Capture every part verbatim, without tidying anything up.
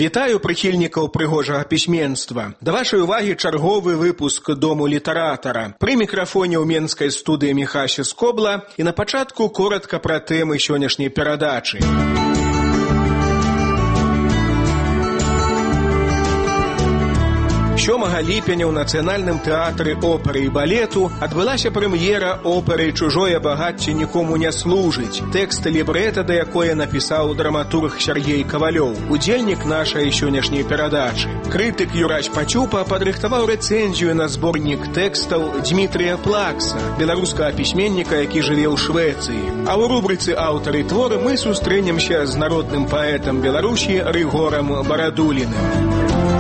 Вітаю прыхільнікаў прыгожага пісьменства. Да вашай увагі чарговы выпуск Дому літаратара. Пры мікрафоне ў менскай студыі Міхася Скобла і на пачатку коратка пра тэмы сённяшняй перадачы. сёмага ліпеня ў Нацыянальным тэатры оперы і балету адбылася прэм'ера оперы «Чужое багацце нікому не служыць», тэкст лібрэта, да якое напісаў драматург Сергей Кавалёў, удзельнік нашай сённяшняй перадачы. Крытык Юрась Пацюпа падрыхтаваў рэцэнзію на зборнік тэкстаў Дмітрія Плакса, беларускага пісьменніка, які жыве ў Швецыі. А ў рубрыцы «Аўтары твора» мы сустрэнемся з народным паэтам Беларусі Рыгорам Барадуліным.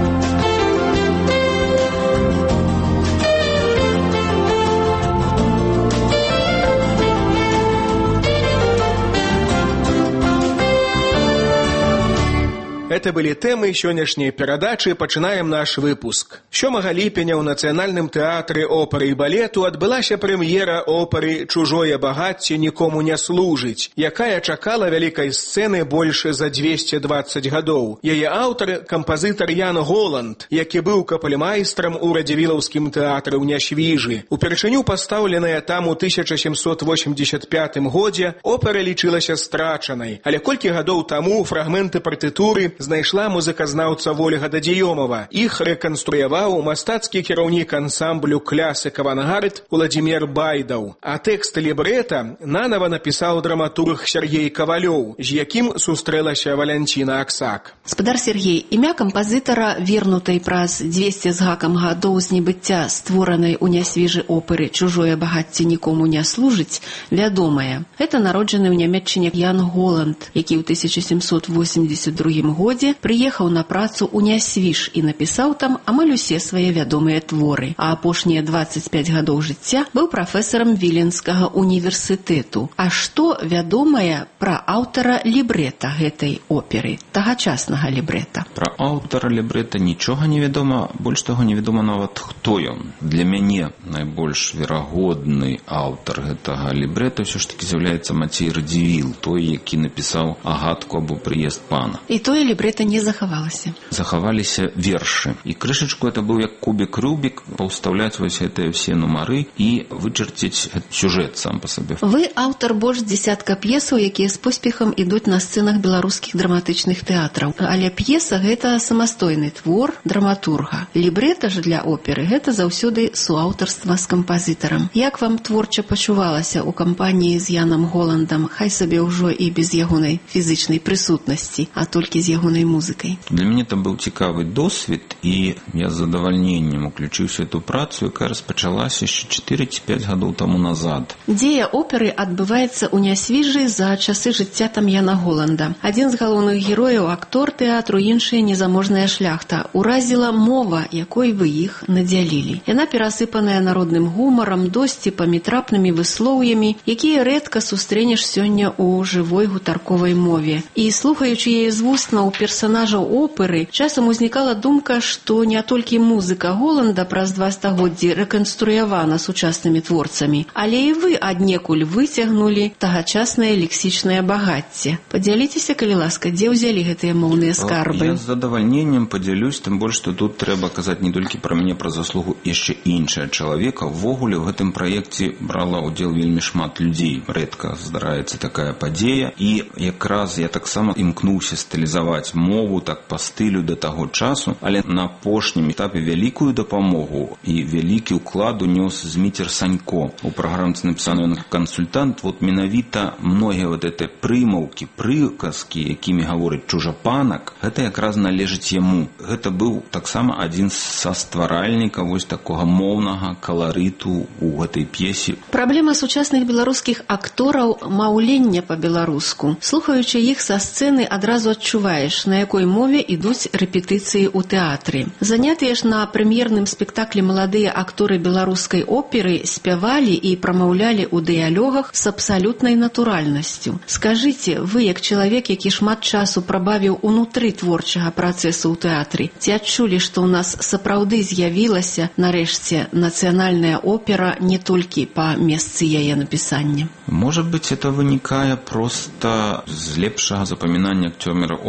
Это были темы сённяшняй перадачы. Пачынаем наш выпуск. сёмага ліпеня ў Нацыянальным тэатры оперы і балету адбылася прэм'ера оперы «Чужое багацце нікому не служыць», якая чакала вялікай сцэны больш за двесце дваццаць гадоў. Яе аўтар – кампазітар Ян Голанд, які быў капельмайстрам у Радзівілаўскім тэатры ў Нясвіжы. Упершыню пастаўленая там у тысяча сямсот восемьдесят пятым годзе, опера лічылася страчанай, але колькі гадоў таму фрагменты партытуры знайшла музыказнаўца Вольга Дадзіёмава. Іх рэканструяваў мастацкі кіраўнік ансамблю «Клясык авангард» Уладзімір Байдаў. А тэкст лібрэта нанава напісаў драматург Сергей Кавалёў, з якім сустрэлася Валянціна Аксак. Спадар Сергей, імя кампазітара, вернутай праз двесце з гакам гадоў з небыцця створанай у Нясвіжы оперы «Чужое багацце нікому не служыць», вядомае. Гэта народжаны ў Нямецчыне Ян Голанд, які ў тысяча сямсот восемьдесят другім годзе прыехаў на працу ў Нясвіж і напісаў там амаль усе свае вядомыя творы, а апошнія дваццаць пяць гадоў жыцця быў прафесарам Віленскага універсітэту. А што вядомае пра аўтара лібрэта гэтай оперы, тагачаснага лібрэта? Пра аўтара лібрэта нічога не вядома, больш таго не вядома нават хто ён. Для мяне найбольш верагодны аўтар гэтага лібрэта ўсё ж таки з'яўляецца Мацей Радзівіл, той, які напісаў «Агатку або прыезд пана». І тое лібрэта не захавалася. Захаваліся вершы. І крышачку это быў як кубік-рубік, паўстаўляць вось гэтыя ўсе нумары і вычарціць сюжэт сам па сабе. Вы аўтар больш дзесятка п'есаў, якія з поспехам ідуць на сцэнах беларускіх драматычных тэатраў. Але п'еса – гэта самастойны твор драматурга. Лібрэта ж для оперы – гэта заўсёды суаўтарства з кампазітарам. Як вам творча пачувалася ў кампаніі з Янам Голандам, хай сабе ўжо і без ягонай фізычнай прысутнасці, а толькі з ягонай музыкай? Для мяне там быў цікавы досвед, і я з задавальненнем уключыўся эту працу, якая распачалася яшчэ чатыры ці пяць гадоў таму назад. Дзея оперы адбываецца ў Нясвіжы за часы жыцця там Яна Голанда. Адзін з галоўных герояў – актор тэатру, іншая незаможная шляхта. Уразіла мова, якой вы іх надзялілі. Яна перасыпаная народным гумарам, досціпамі, трапнымі выслоўямі, якія рэдка сустрэнеш сёння ў жывой гутарковай мове. І слухаючы яе з вуснаў персанажаў оперы, часам узнікала думка, што не толькі музыка Голанда праз два стагоддзі рэканструявана сучаснымі творцамі, але і вы аднекуль выцягнулі тагачаснае лексічнае багацце. Падзяліцеся, калі ласка, дзе ўзялі гэтыя моўныя скарбы? Я з задавальненнем падзялюсь, тым больш, што тут трэба казаць не толькі пра мяне, пра заслугу яшчэ іншая чалавека. Ввогуле ў гэтым праекце брала ўдзел вельмі шмат людзей. Рэдка здараецца такая падзея, і якраз я таксама імкнуўся стылізаваць мову так па стылю да таго часу, але на апошнім этапе вялікую дапамогу і вялікі ўклад унёс Зміцер Санько. У праграмцы напісаны ён кансультант. Вот менавіта многія вот эти прымаўкі, прыказкі, якімі гаворыць чужапанак, гэта якраз належыць яму. Гэта быў таксама адзін са стваральнікаў вось такога моўнага каларыту ў гэтай п'есе. Праблема сучасных беларускіх актораў – маўлення па-беларуску. Слухаючы іх са сцэны, адразу адчуваеш, на якой мове ідуць рэпетыцыі ў тэатры. Занятыя ж на прэм'ерным спектаклі маладыя акторы беларускай оперы спявалі і прамаўлялі ў дыялогах з абсалютнай натуральнасцю. Скажыце, вы, як чалавек, які шмат часу прабавіў унутры творчага працэсу ў тэатры, ці адчулі, што ў нас сапраўды з'явілася, нарэшце, нацыянальная опера не толькі па месцы яе напісання? Может быть, это выникае просто з лепшага запамінання акцёра оперы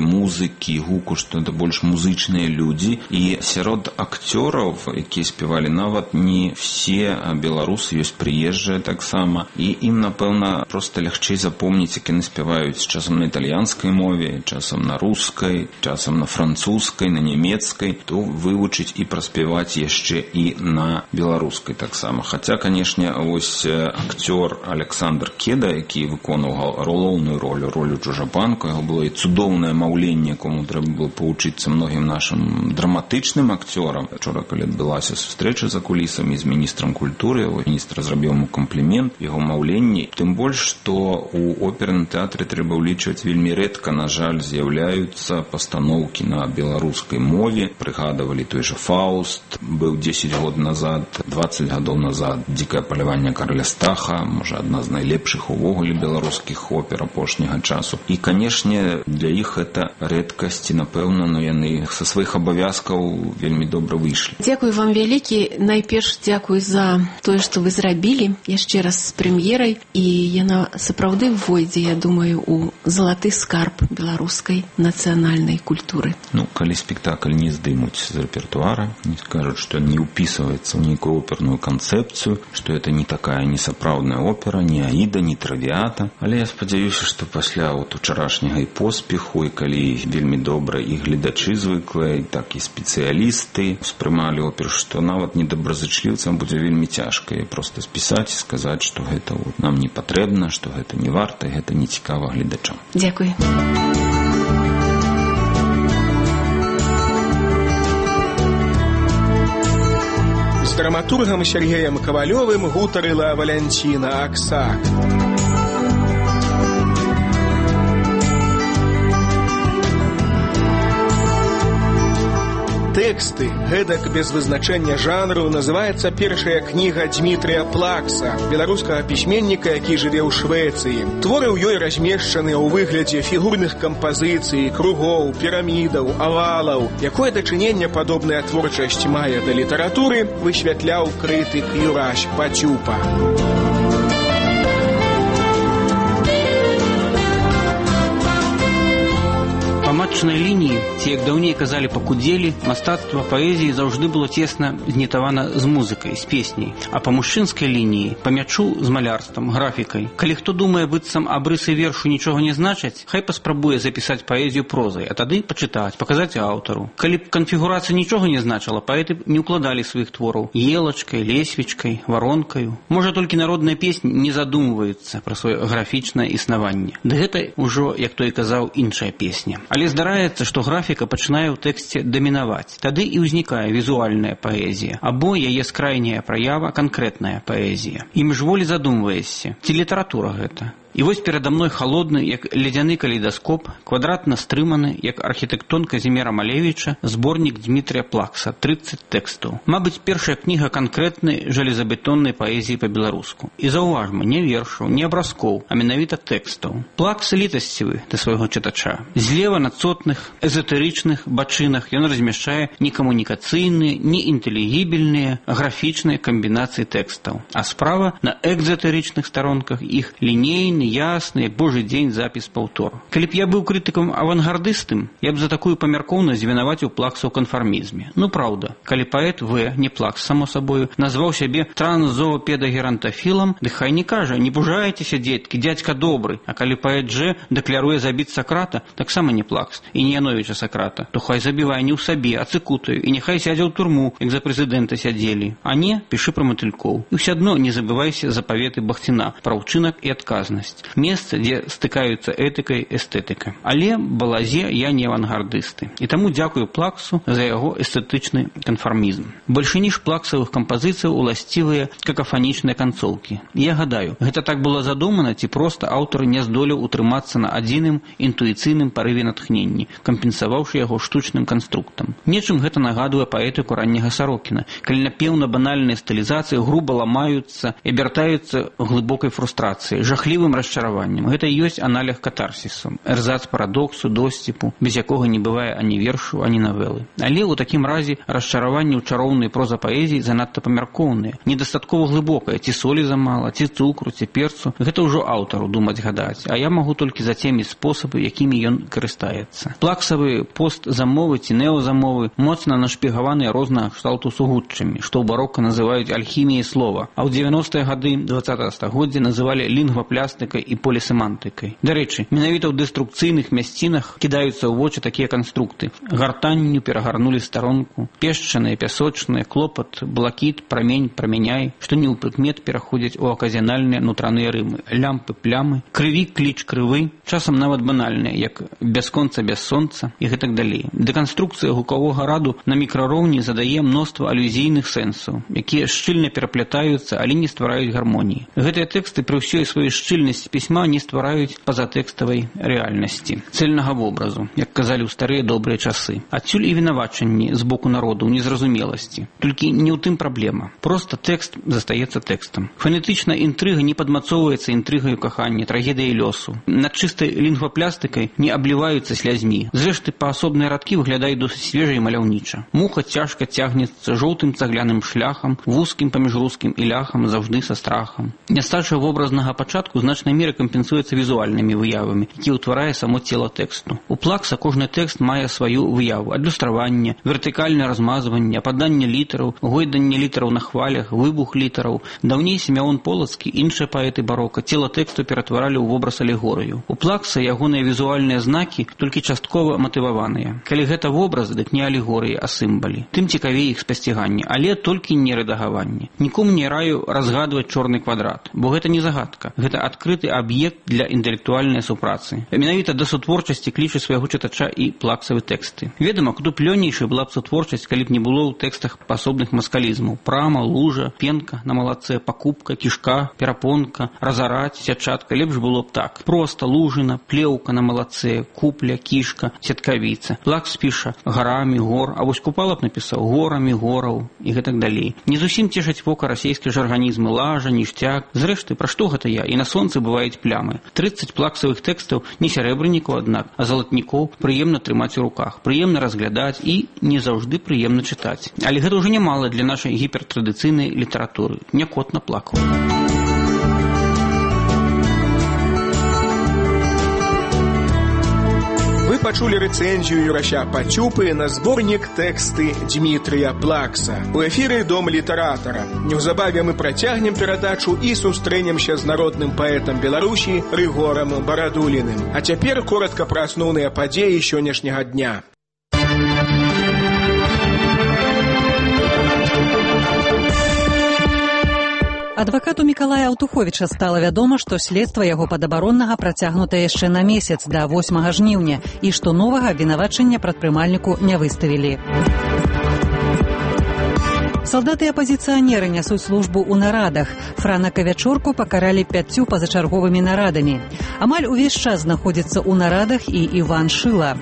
музыкі, гуку, што это больш музычныя людзі. І сярод акцёраў, якія спявалі, нават не все беларусы, ёсць прыезджыя таксама. І ім, напэўна, проста лягчэй запомніць, як яны спяваюць часам на італьянскай мове, часам на рускай, часам на французскай, на нямецкай, то вывучыць і праспяваць яшчэ і на беларускай таксама. Хаця, канешне, вось акцёр Александр Кеда, які выконваў галоўную ролю, ролю чужапанку, яго было і цудоўнае маўленне, якому трэба было павучыцца многім нашым драматычным акцёрам. Учора, калі адбылася сустрэча за кулісамі з міністрам культуры, міністр зрабіў яму комплімент яго маўленні. Тым больш, што у оперным тэатры трэба ўлічваць вельмі рэдка, на жаль, з'яўляюцца пастаноўкі на беларускай мове. Прыгадавалі той жа Фауст, быў дзесяць год назад, дваццаць гадоў назад, дзікае паляванне караля Стаха, можа, адна з найлепшых увогуле беларускіх опер апошняга часу. І, канешне, для іх гэта рэдкасць, і, напэўна, но яны са сваіх абавязкаў вельмі добра выйшлі. Дзякуй вам вялікі. Найперш дзякуй за тое, што вы зрабілі яшчэ раз з прэм'ерай, і яна сапраўды войдзе, я думаю, у залаты скарб беларускай нацыянальнай культуры. Ну, калі спектакль не здымуць з рэпертуара, не скажуць, што не ўпісваецца ў нейкую оперную канцэпцыю, што это не такая несапраўдная опера, не Аіда, не Травіата. Але я спадзяюся, што пасля от учарашняга і поспеху, і калі вельмі добра і гледачы звыклыя, і так і спецыялісты успрымалі оперу, што нават недобразычліўцам будзе вельмі цяжка і проста спісаць і сказаць, што гэта вот нам не патрэбна, што гэта не варта, гэта не цікава гледачам. Дзякуй. З драматургам Сергеем Кавалёвым гутарыла Валянціна Аксак. Тэксты, гэтак без вызначэння жанру, называецца першая кніга Дмітрія Плакса, беларускага пісьменніка, які жыве ў Швецыі. Творы ў ёй размешчаны ў выглядзе фігурных кампазіцый, кругоў, пірамідаў, авалаў. Якое дачыненне падобная творчасць мае да літаратуры, высвятляў крытык Юрась Пацюпа. Па матчнай лініі, ці як даўней казалі па кудзелі, мастацтва паэзіі заўжды было цесна знітавана з музыкай, з песняй, а па мужчынскай лініі, па мячу з малярствам, графікай. Калі хто думае, быццам абрысы вершу нічога не значаць, хай паспрабуе запісаць паэзію прозай, а тады пачытаць, паказаць аўтару. Калі б канфігурацыя нічога не значыла, паэты не ўкладалі сваіх твораў елачкай, лесвічкай, варонкаю. Можа, толькі народная песня не задумваецца пра сваё графічнае існаванне. Ды гэта ўжо, як той казаў, іншая песня. Але здараецца, што графіка пачынае ў тэксце дамінаваць. Тады і ўзнікае візуальная паэзія, або яе скрайняя праява канкрэтная паэзія. І міжволі задумваешся, ці літаратура гэта? І вось перада мной халодны, як ледзяны калейдаскоп, квадратна стрыманы, як архітэктон Казіміра Малевіча, зборнік Дмітрія Плакса, трыццаць тэкстаў. Мабыць, першая кніга канкрэтнай жалезабетоннай паэзіі па-беларуску. І заўважма, не вершаў, не абразкоў, а менавіта тэкстаў. Плакс літасцівы да свайго чытача. Злева на цотных, эзотэрычных бачынах ён размяшчае не камунікацыйныя, не інтэлігібельныя, графічныя камбінацыі тэкстаў. А справа на экзотэрычных старонках іх лінейны, ясны, як божий дзень запіс паўтор. Калі б я быў крытыкам авангардыстым, я б за такую памяркоўнасць вінаваціў Плакса ў канфармізме. Ну, праўда, калі паэт В, не Плакс, само сабою, назваў сябе трансзоопедагеронтафілам, дык хай не кажа, не пужайцеся, дзеткі, дзядзька добры, а калі паэт Ж дэкляруе забіць Сакрата, таксама не Плакс і не Яновіча Сакрата, то хай забівае не ў сабе, а цыкутаю, і няхай сядзе ў турму, як за прэзідэнта сядзелі. А не, пішы пра матылькоў. І ўсё адно не забывайся запаветы Бахціна пра ўчынак і адказнасць. Месца, дзе стыкаюцца этыка і эстэтыка. Але балазе я не авангардысты. І таму дзякую Плаксу за яго эстэтычны канфармізм. Большыні ж плаксавых кампазіцыяў уласцівыя какафанічныя канцоўкі. Я гадаю, гэта так было задумана, ці проста аўтар не здолеў утрымацца на адзіным інтуіцыйным парыве натхненні, кампенсаваўшы яго штучным канструктам. Нечым гэта нагадвае паэтыку ранняга Сарокіна, калі напеўна банальныя стылізацыі груба ламаюцца і абяртаюцца глыбокай фрустрацыяй, жахлівым расчараваннем. Гэта і ёсць аналег катарсісу, эрзац парадоксу, досціпу, без якога не бывае ані вершу, ані навелы. Але ў такім разе расчараванне ў чароўнай проза паэзіі занадта памяркоўныя, недастаткова глыбокая, ці солі замала, ці цукру, ці перцу. Гэта ўжо аўтару думаць гадаць, а я магу толькі зацеміць спосабы, якімі ён карыстаецца. Плаксавы постзамовы ці неозамовы моцна нашпігаваныя рознага кшталту сугутчамі, што ў барока называюць альхіміяй слова, а ў дзевяностыя гады дваццатага стагоддзя называлі лінгваплястыкай і полісемантыкай. Дарэчы, менавіта ў дэструкцыйных мясцінах кідаюцца ў вочы такія канструкты. Гартанню перагарнулі старонку, пешчаныя, пясочныя, клопат, блакіт, прамень, прамяняй, што не ў прыкмет пераходзяць у аказіянальныя нутраныя рымы, лямпы, плямы, крыві, кліч, крывы, часам нават банальныя, як бясконца, без сонца і гэтак далей. Дэканструкцыя гукавога раду на мікрароўні задае мноства алюзійных сэнсаў, якія шчыльна пераплятаюцца, але не ствараюць гармоніі. Гэтыя тэксты пры ўсёй сваёй шчыльнасці пісьма не ствараюць пазатэкставай рэальнасці, цэльнага вобразу, як казалі ў старыя добрыя часы. Адсюль і вінавачанні з боку народу ў незразумеласці. Толькі не ў тым праблема. Проста тэкст застаецца тэкстам. Фанетычная інтрыга не падмацоўваецца інтрыгаю кахання, трагедыяй лёсу. Над чыстай лінгваплястыкай не абліваюцца слязьмі. Зрэшты, паасобныя радкі выглядаюць досыць свежа і маляўніча. Муха цяжка цягнецца жоўтым цагляным шляхам, вузкім паміж рускім і ляхам, заўжды са страхам. Нястача вобразнага пачатку значнай меры кампенсуецца візуальнымі выявамі, які ўтварае само цела тэксту. У Плакса кожны тэкст мае сваю выяву: адлюстраванне, вертыкальнае размазванне, ападанне літараў, гойданне літараў на хвалях, выбух літараў. Даўней Сімеон Полацкі, іншыя паэты барока, цела тэксту ператваралі ў вобраз алегорыю. У Плакса ягоныя візуальныя знакі толькі часткова матываваныя. Калі гэта вобраз, дык не алегорыі, а сімвалы. Тым цікавей іх спасціганне, але толькі не рэдагаванне. Нікому не раю разгадваць чорны квадрат, бо гэта не загадка. Гэта адкрыты аб'ект для інтэлектуальнай супрацы. Менавіта да сутворчасці кліча свайго чытача і плаксавы тэксты. Ведама, куды плённейшая была б сутворчасць, калі б не было ў тэкстах пасобных маскалізмаў: прама, лужа, пенка на малацэ, пакупка, кішка, перапонка, разараць, сячатка. Лепш было б так: проста лужына, плеўка на малацэ, купля, кішка, сеткавіца. Плакс піша гарамі гор, а вось Купала б напісаў горамі гораў і гэтак далей. Не зусім цешаць вока расейскія жарганізмы: лажа, ніштяк. Зрэшты, пра што гэта я? І на сонцы бываюць плямы. трыццаць плаксавых тэкстаў не сярэбранікаў, аднак, а залатнікоў прыемна трымаць у руках, прыемна разглядаць і не заўжды прыемна чытаць. Але гэта ўжо нямала для нашай гіпертрадыцыйнай літаратуры. Не кот наплакаў. Вы пачулі рэцэнзію Юрася Пацюпы на зборнік тэксты Дмітрыя Плакса. У эфіры Дом літаратара. Неўзабаве мы працягнем перадачу і сустрэнемся з народным паэтам Беларусі Рыгорам Барадуліным. А цяпер коратка пра асноўныя падзеі сённяшняга дня. Адвакату Мікалая Аўтуховіча стала вядома, што следства яго падабароннага працягнута яшчэ на месяц да восьмага жніўня і што новага абвінавачання прадпрымальніку не выставілі. Салдаты і апазіцыянеры нясуць службу ў нарадах. Франака Вячорку пакаралі пяццю пазачарговымі нарадамі. Амаль увесь час знаходзіцца ў нарадах і Іван Шыла.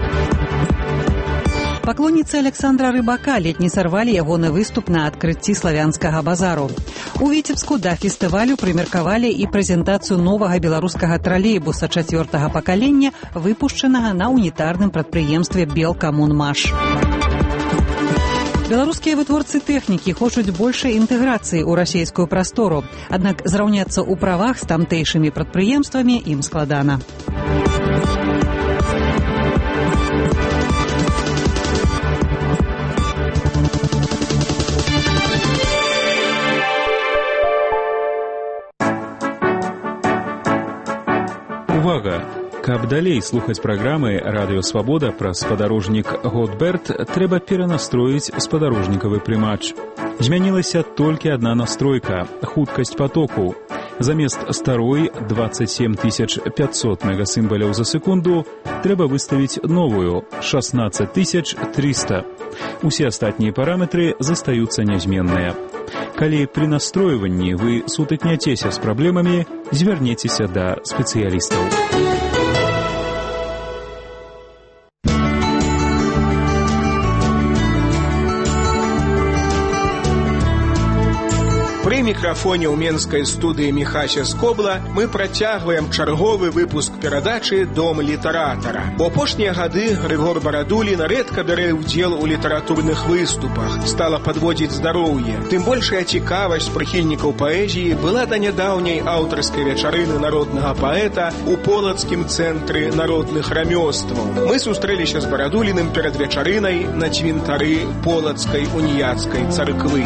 Паклонніцы Александра Рыбака ледь не сарвалі ягоны выступ на адкрыцці славянскага базару. У Віцебску да фестывалю прымеркавалі і прэзентацыю новага беларускага тралейбуса чацвёртага пакалення, выпушчанага на унітарным прадпрыемстве «Белкамунмаш». Беларускія вытворцы тэхнікі хочуць большай інтэграцыі ў расейскую прастору, аднак зраўняцца ў правах з тамтэйшымі прадпрыемствамі ім складана. Увага! Каб далей слухаць праграмы «Радыё Свабода» пра спадарожнік «Готберт», трэба перанастроіць спадарожнікавы прымач. Змянілася толькі адна настройка – хуткасць патоку. Замест старой двадцать семь тысяч пятьсот мегасімбаляў за секунду трэба выставіць новую – шестнадцать тысяч триста. Усе астатнія параметры застаюцца нязменныя. Калі пры настройванні вы сутыкняцеся з праблемамі, звярніцеся да спецыялістаў. Пры Пры мікрафоне ў менскай студыі Міхася Скобла мы працягваем чарговы выпуск перадачы «Дом літаратара». У апошнія гады Грыгор Барадулін рэдка бярэ ўдзел у літаратурных выступах, стала падводзіць здароўе. Тым большая цікавасць прыхільнікаў паэзіі была да нядаўняй аўтарскай вечарыны народнага паэта у полацкім цэнтры народных рамёстваў. Мы сустрэліся з Барадуліным перад вечарынай на цвінтары полацкай уніяцкай царквы.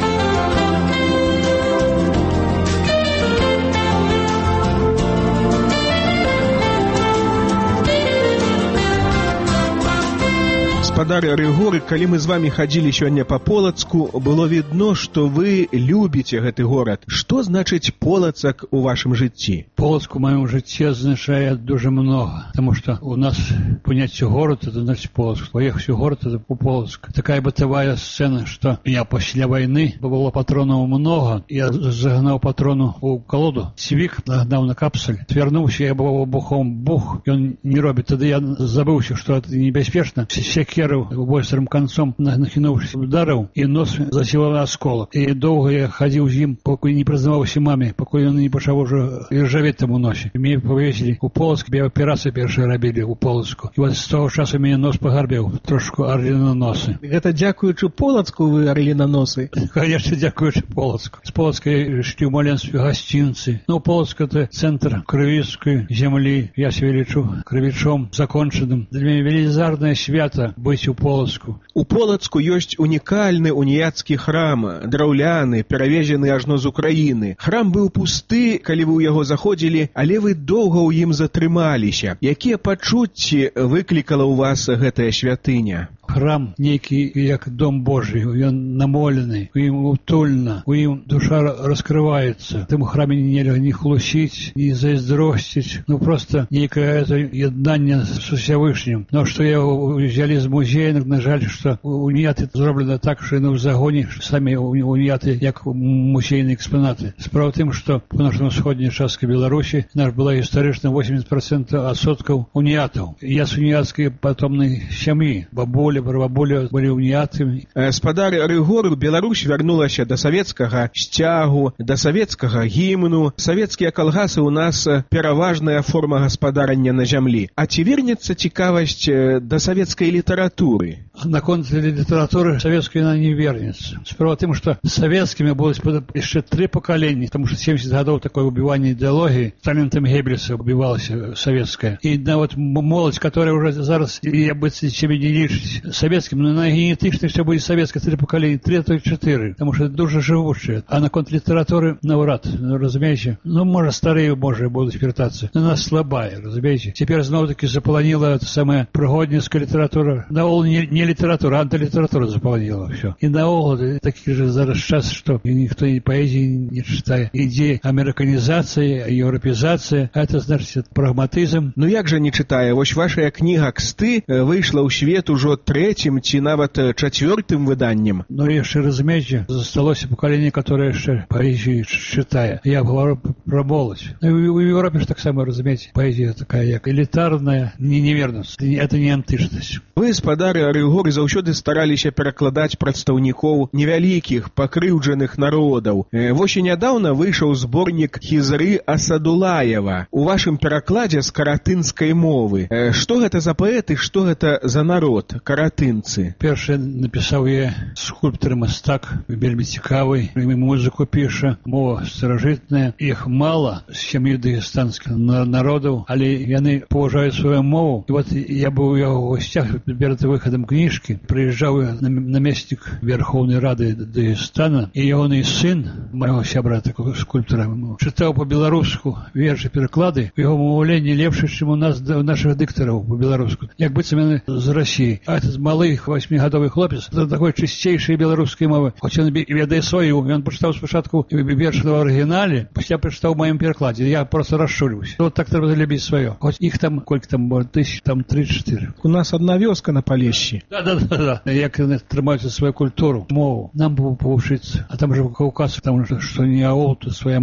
Гаспадар Рыгор, калі мы з вами хадзілі сёння па Полацку, было відно, што вы любіце гэты горад. Што значыць Полацак у вашым жыцці? Полацк у маім жыцці азначае дуже много, потому что у нас понятие город это значит Полацк. Поехать в город это по Полацк. Такая бытовая сцена, что я после войны было патронов много, я загнал патрону у колоду, свик нагнал на капсуль, свернулся, я был бухом бух, и он не робит. Тогда я забылся, что это небеспечно. Все быстрым концом нахінуўся удараў, і нос засілаў асколак. І доўга я хадзіў з ім, пакуль не прызнаваўся маме, пакуль ён не пачаў ужо іржавець там у носе. Мяне павесілі ў Полацк, я аперацыю першую рабілі ў Полацку. І вот з того часу мяне нос пагарбеў, трошку арлінаносы. Гэта дзякуючы Полацку вы арлінаносы? Конечно, дзякуючы Полацку. З Полацка ішлі ў маленстве гасцінцы. Ну, Полацк это цэнтр крывіцкай зямлі. Я себе лічу крывічом закончаным. Для мяне велізарнае свята быць у Полацку. У Полацку ёсць унікальны уніяцкі храм, драўляны, перавезены ажно з Украіны. Храм быў пусты, калі вы ў яго заходзілі, але вы доўга ў ім затрымаліся. Якія пачуцці выклікала ў вас гэтая святыня? Храм нейкі як дом Божий, ён намолены, у ім утульна, у ім душа раскрываецца. В тым храме нельга не хлусіць, не зайздросціць, ну просто нейкае это яднанне з Усявышнім. Но што я взяли з музея, на жаль, што уніяты зроблена так, што яны ў загоне самі уніяты як музейныя экспанаты. Справа тым, што по нашай усходняй частцы Беларусі наш была гістарычна восемьдесят процентов адсоткаў уніятаў. Я з уніяцкай патомнай сям'і, бабуля, бабуля былі уніятамі. Гаспадар Рыгор, Беларусь вярнулася да савецкага сцягу, да савецкага гімну. Савецкія калгасы ў нас пераважная форма гаспадарання на зямлі. А ці вернецца цікавасць да савецкай літаратуры? Наконт літаратуры савецкай она не вернецца. Справа тым, што савецкімі было яшчэ тры пакаленні, тому што семьдесят гадоў такое убіванне ідэалогіі, талентам Геббельса убівалася савецкая. І нават моладзь, которая уже зараз, я бы себе не лічыць советским, но на генетичных все будет советское три поколения, три, то четыре, потому что это дуже живучее. А на контрлитературы навряд, ну, разумеете, ну, может, старые, может, будут вертаться. Но она слабая, разумеете. Теперь снова-таки заполонила это самая пригодницкая литература. Наол не, не литература, а антилитература заполонила все. И наол такие же зараз сейчас, что никто и поэзии не читает. Идея американизации, европеизации, это значит прагматизм. Ну, як же не читая? Вось ваша книга «Ксты» вышла у свет уже третьим ці нават чацвёртым выданнем. Ну, яшчэ, разумееце, засталося пакаленне, которое яшчэ паэзію чытае. Я говорю про моладзь. Ну, у Европе ж таксама, разумееце, паэзія такая, як элітарная, не невернасць. Это не антычнасць. Вы, гаспадар Рыгор, заўсёды стараліся перакладаць прадстаўнікоў невялікіх, пакрыўджаных народаў. Вось і нядаўна выйшаў зборнік Хізры Асадулаева. У вашым перакладзе з каратынскай мовы. Што гэта за паэты, што гэта за народ? Каратынцы. Першы напісаў я скульптор мастак, вельмі цікавы, музыку піша, мова старажытная. Іх мала з сям'і дагестанскіх народаў, але яны паважаюць сваю мову. І вот я быў у яго ў госцях перад выхадам кніжкі, прыязджаў намеснік Верховнай Рады Дагестана, і ягоны сын, майго сябра, такого скульптора, чытаў па-беларуску вершы, пераклады, у яго мовленне лепшае, чым у нас, у нашых дыктараў па-беларуску. Як быццам яны з России. А этот малый восьмигадовый хлопец, это такой чистейшей белорусской мовы. Хоть он ведает свою, он прочитал спочатку верш в оригинале, після прочитал в моем перекладе. Я просто расшуриваюсь. Вот так треба любить свое. Хоть их там, сколько там, тысяч, там три-четыре. У нас одна вёска на Полещі. Да, да, да, да. Як они тримаються свою культуру, мову. Нам было поучиться. А там же в Кавказе, там же, что не аул, то своя мова.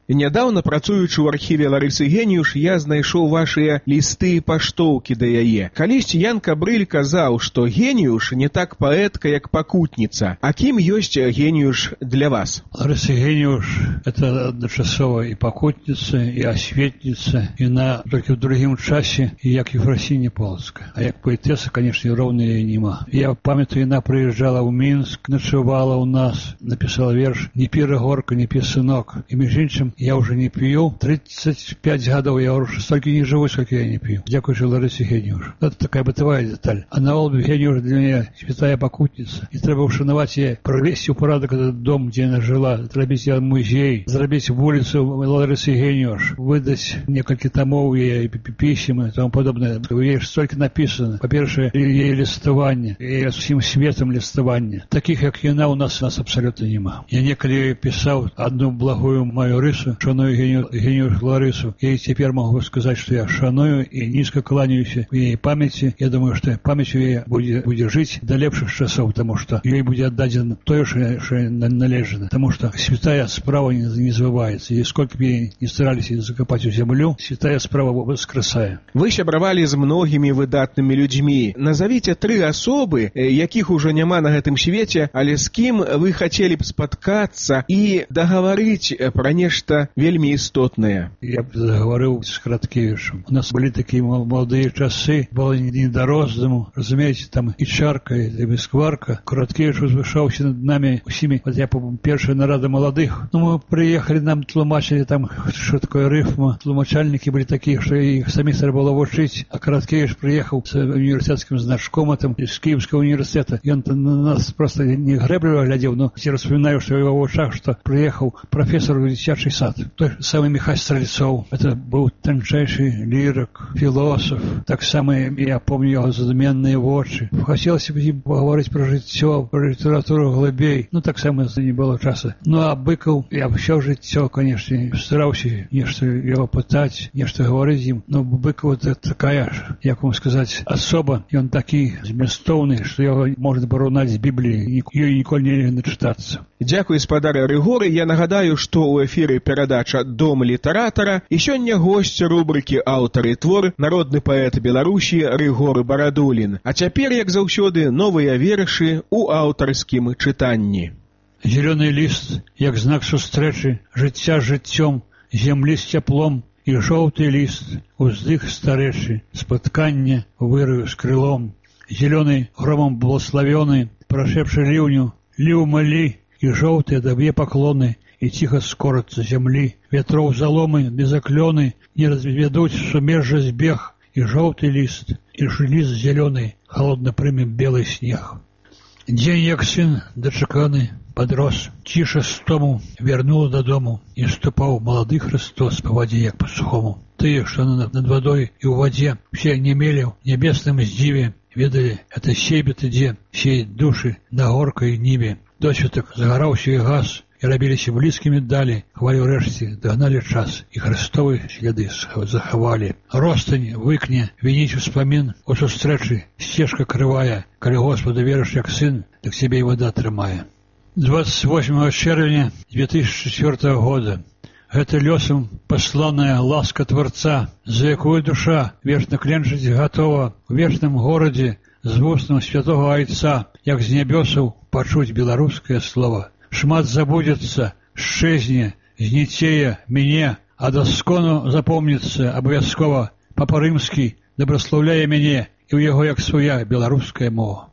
Нядаўна, працуючы ў архіве Ларысы Геніюш, я знайшоў вашыя лісты і паштоўкі да яе. Калісьці Ян Кабрыль казаў, што Геніюш не так паэтка, як пакутніца. А кім ёсць Геніюш для вас? Ларыса Геніюш – это адначасова і пакутніца, і асветніца, і на толькі ў другім часе, і як Ефрасіня Полацка. А як паэтэса, конечно, і роўна яе нема. Я памятаю, яна прыязджала ў Мінск, начувала ў нас, написала верш «Не пі, Рыгорка, не пі, сынок». І між іншым, я уже не пью. тридцать пять годов я уже столько не живу, сколько я не пью. Дякую Ларисе Геніюш. Это такая бытовая деталь. А на Олбе Геніюш для меня святая покутница. И треба ушановать ей, провести в порядок этот дом, где она жила, зробить ей музей, зробить улицу Ларисы Геніюш, выдать несколько томов ей, писем и тому подобное. Ей столько написано. По-перше, ей листование, ей всем светом листование. Таких, как она, у нас, у нас абсолютно нема. Я некогда писал одну благую мою рысу, шаную Геніюш Ларису. Я и теперь могу сказать, что я шаную и низко кланяюсь ей памяти. Я думаю, что памятью ей будет, будет жить до лепших часов, потому что ей будет отдадено то, что, что належно. Потому что святая справа не, не забывается. И сколько бы ей не старались закопать в землю, святая справа воскресая. Вы сябравалі з многімі выдатнымі людзьмі. Назовите тры асобы, якіх ужо няма на гэтым свеце, але з кім вы хацелі б спаткацца і дагаварыць пра нешта вельмі істотнае. Я б заговорил с Краткевичем. У нас были такие молодые часы, было не до роздуму. Разумеете, там и чарка, и бескварка. Краткевич возвышался над нами всеми. Вот я помню, первая нарада молодых. Ну, мы приехали, нам тлумачили там, что такое рифма. Тлумачальники были такие, что их самих треба было учить. А Краткевич приехал с университетским значком там, из Киевского университета. И он на нас просто не греблю глядел, но я вспоминаю, что в его ушах, что приехал профессор в дитячий сад. Той самый Михай Стрельцов. Это был тончайший лирик, философ. Так само я помню его задуменные очи. Хотелось бы поговорить про життя, про литературу глибей. Ну, так само не было часу. Ну, а Быков, я все життя, конечно, старался нечто его пытать, нечто говорить им. Но Быков это такая, як вам сказать, особа. И он такой зместовный, что его можно порівняти з Біблією. Її ніколи не начитаться. Дякую, спадаре Рыгоры. Я нагадаю, што ў эфіры перадача «Дом літаратара» і сёння госць рубрыкі «Аўтар і твор» народны паэт Беларусі Рыгор Барадулін. А цяпер, як заўсёды, новыя вершы ў аўтарскім чытанні. Зеленый лист, як знак сустрэчы, жыцця жыццём, землі з цяплом, і жоўты лист, уздых старэчы, спаткання вырыў з крылом. Зеленый громом благословёны, прошепши ливню, лив мали, и желтые добье поклоны, и тихо скоротся земли. Ветров заломы, безоклёны, не разведут сумежжа сбег, и желтый лист, и лист зеленый, холодно примем белый снег. День, як сын дочеканы, подрос, тише стому, вернул додому, и ступал молодый Христос по воде, як по сухому. Ты, что над, над водой и в воде, все немели в небесном издиве, ведали, это сейбет иде, сей души на горкой ниве. Досвиток загорался и газ, и робились близкими дали, хвалю решти, догнали час, и Христовы следы заховали. Ростань, выкне, винить вспомин, от устречи, стежка кривая, коли Господу веришь, як сын, так себе и вода тримая. двадцать восьмого червня две тысячи четвёртого года. Гэта лёсам посланная ласка Творца, за якую душа вечна кленчыць готова в вечным горадзе з вустам святого Айца, як з нябёсаў пачуць беларускае слово. Шмат забудется, шчэзне, знецее мяне, а доскону запомнится абавязкова Папа Рымскі добраслаўляе мяне і ў яго як своя беларуская мова.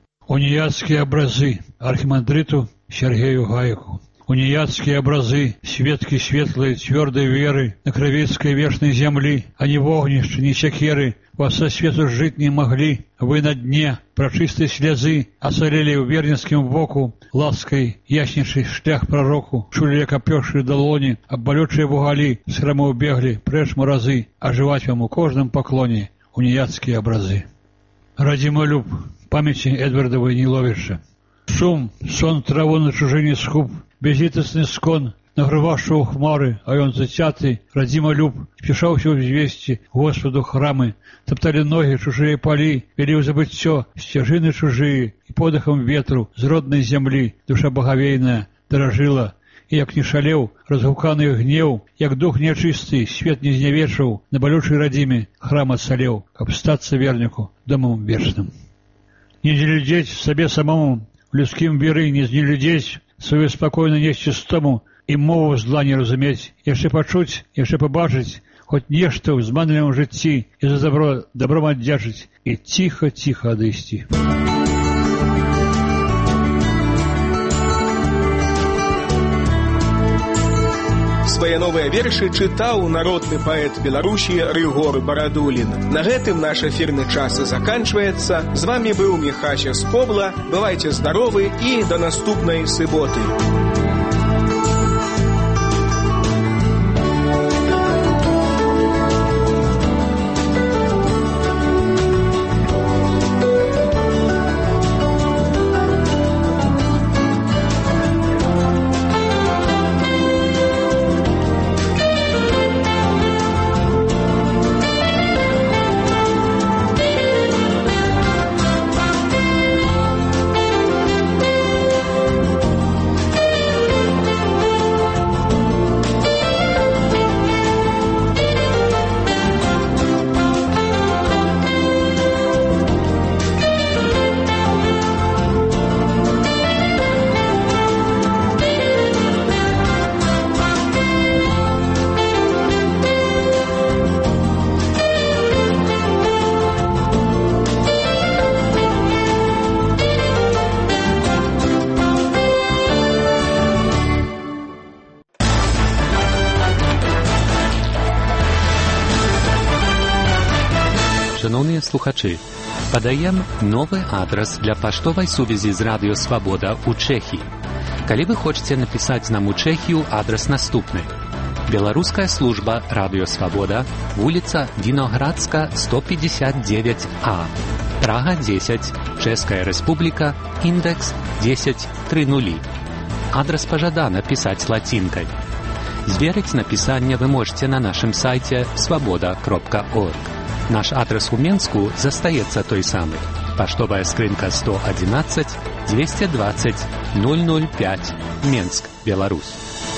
Уніяцкія абразы архімандрыту Сергею Гайку. Уніяцкие образы, светки светлые, твердой веры, на кровецкой вечной земли, а ни в огнище, ни секеры, вас со свету жить не могли, вы на дне, прочистые слезы, осолели в вернинском воку, лаской яснейший шлях пророку, чули як опёшие долони, обболючие вугали, с храмов бегли, прежь морозы, оживать вам у кожном поклоне, уніяцкие образы. Радимолюб, памяти Эдвардовой не ловишься. Шум, сон траву на чужині скуп, безлітасний скон, нагрывавши у хмары, а ён затятый, радимолюб, спешаўся ў звесці Господу храмы, топтали ноги чужие поли, вели ў забыццё сцяжыны чужие, и подыхом ветру з родной земли душа боговейная дорожила, і як не шалеў, разгуканы гнеў, як дух нячысты, свет не знявечыў, на балючай радзіме храм ацалеў, каб стацца верніку домам вечным. Не знелюдзець сабе самому, в людскім віры не знелюдзець, сваю спакойна несці стому і мову зла не разумець, яшчэ пачуць, яшчэ пабачыць, хоць нешта ў зманлівым жыцці і за добро добром аддзячыць і ціха-ціха адысці. Свае новыя вершы чытаў народны паэт Беларусі Рыгор Барадулін. На гэтым наш эфірны час заканчваецца. З вамі быў Міхася з Побла. Бывайце здаровы і да наступнай суботы. Шановні слухачі, подаємо новий адрес для поштової сувязі з Радіо Свобода у Чехії. Коли ви хочете написати нам у Чехію, адрес наступний. Белорусская служба Радио Свобода, улица Виноградска, сто пятьдесят девять А, Прага десять, Чешская Республика, индекс десять тридцать. Адрес пожадано писать латинкой. Зверить написание вы можете на нашем сайте свобода точка орг. Наш адрес у Менску застаецца той самый. Поштовая скрынка сто одиннадцать двести двадцать ноль ноль пять, Менск, Беларусь.